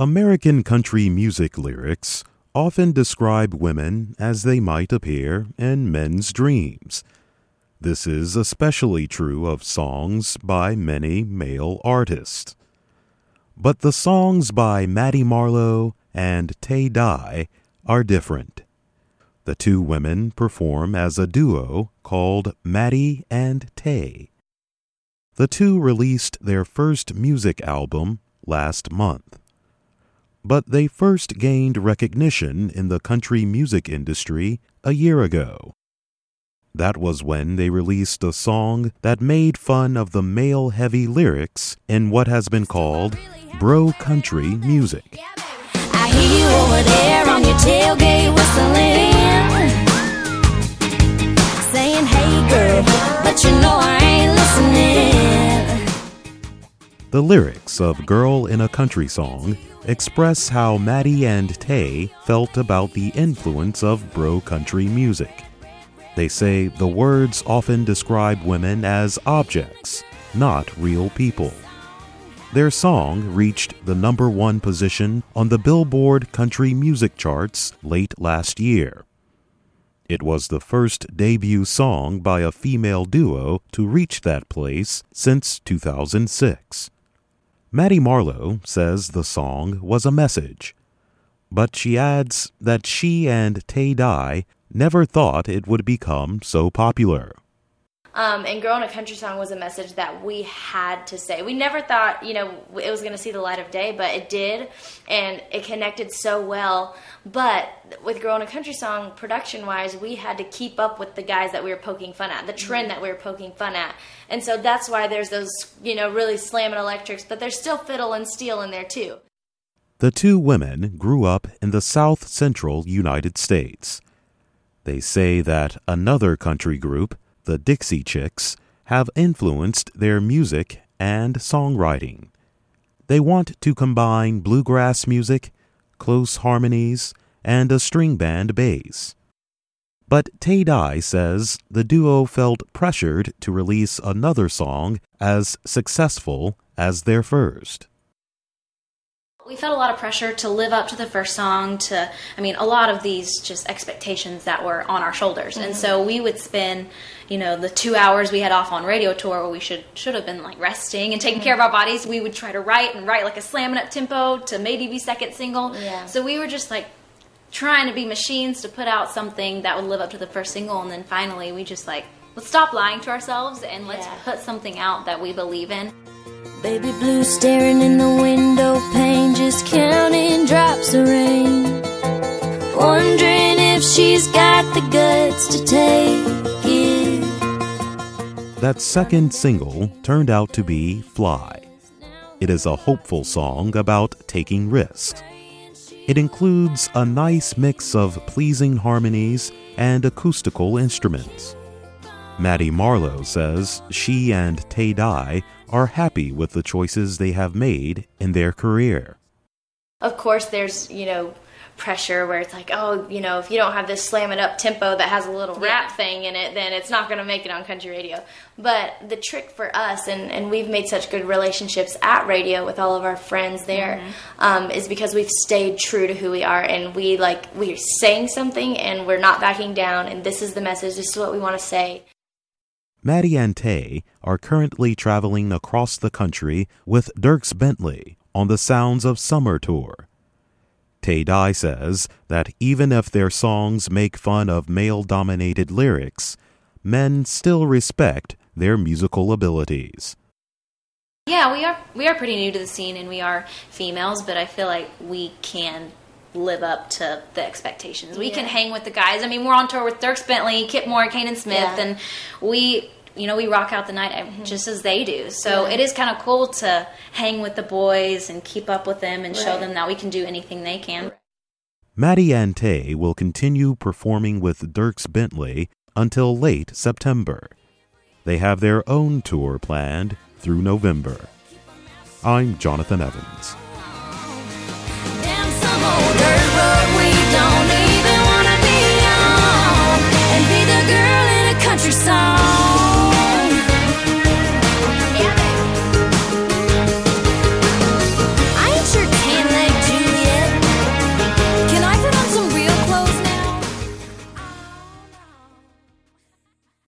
American country music lyrics often describe women as they might appear in men's dreams. This is especially true of songs by many male artists. But the songs by Maddie Marlowe and Tay Dye are different. The two women perform as a duo called Maddie and Tay. The two released their first music album last month. But they first gained recognition in the country music industry a year ago. That was when they released a song that made fun of the male-heavy lyrics in what has been called bro country music. I hear you over there on your tailgate whistling, saying, hey girl, but you know I ain't listening. The lyrics of Girl in a Country Song express how Maddie and Tay felt about the influence of bro country music. They say the words often describe women as objects, not real people. Their song reached the #1 position on the Billboard country music charts late last year. It was the first debut song by a female duo to reach that place since 2006. Maddie Marlowe says the song was a message, but she adds that she and Tay Dye never thought it would become so popular. And Girl in a Country Song was a message that we had to say. We never thought, it was going to see the light of day, but it did, and it connected so well. But with Girl in a Country Song, production-wise, we had to keep up with the guys that we were poking fun at, the trend that we were poking fun at. And so that's why there's those, really slamming electrics, but there's still fiddle and steel in there too. The two women grew up in the South Central United States. They say that another country group, the Dixie Chicks, have influenced their music and songwriting. They want to combine bluegrass music, close harmonies, and a string band bass. But Tay Dye says the duo felt pressured to release another song as successful as their first. We felt a lot of pressure to live up to the first song, a lot of these just expectations that were on our shoulders. Mm-hmm. And so we would spend, the 2 hours we had off on radio tour where we should have been resting and taking care of our bodies. We would try to write like a slamming up tempo to maybe be second single. Yeah. So we were just trying to be machines to put out something that would live up to the first single. And then finally we just let's stop lying to ourselves and let's put something out that we believe in. Baby blue staring in the window pane, just counting drops of rain, wondering if she's got the guts to take it. That second single turned out to be Fly. It is a hopeful song about taking risks. It includes a nice mix of pleasing harmonies and acoustical instruments. Maddie Marlowe says she and Tay Dye are happy with the choices they have made in their career. Of course, there's, pressure where it's if you don't have this slamming up tempo that has a little rap thing in it, then it's not going to make it on country radio. But the trick for us, and we've made such good relationships at radio with all of our friends there, is because we've stayed true to who we are, and we're saying something and we're not backing down, and this is the message, this is what we want to say. Maddie and Tay are currently traveling across the country with Dierks Bentley on the Sounds of Summer tour. Tay Dye says that even if their songs make fun of male-dominated lyrics, men still respect their musical abilities. Yeah, we are pretty new to the scene, and we are females, but I feel like we can live up to the expectations. We can hang with the guys. We're on tour with Dierks Bentley, Kip Moore, Kanan Smith, and we rock out the night just as they do. So it is kind of cool to hang with the boys and keep up with them and show them that we can do anything they can. Maddie and Tay will continue performing with Dierks Bentley until late September. They have their own tour planned through November. I'm Jonathan Evans.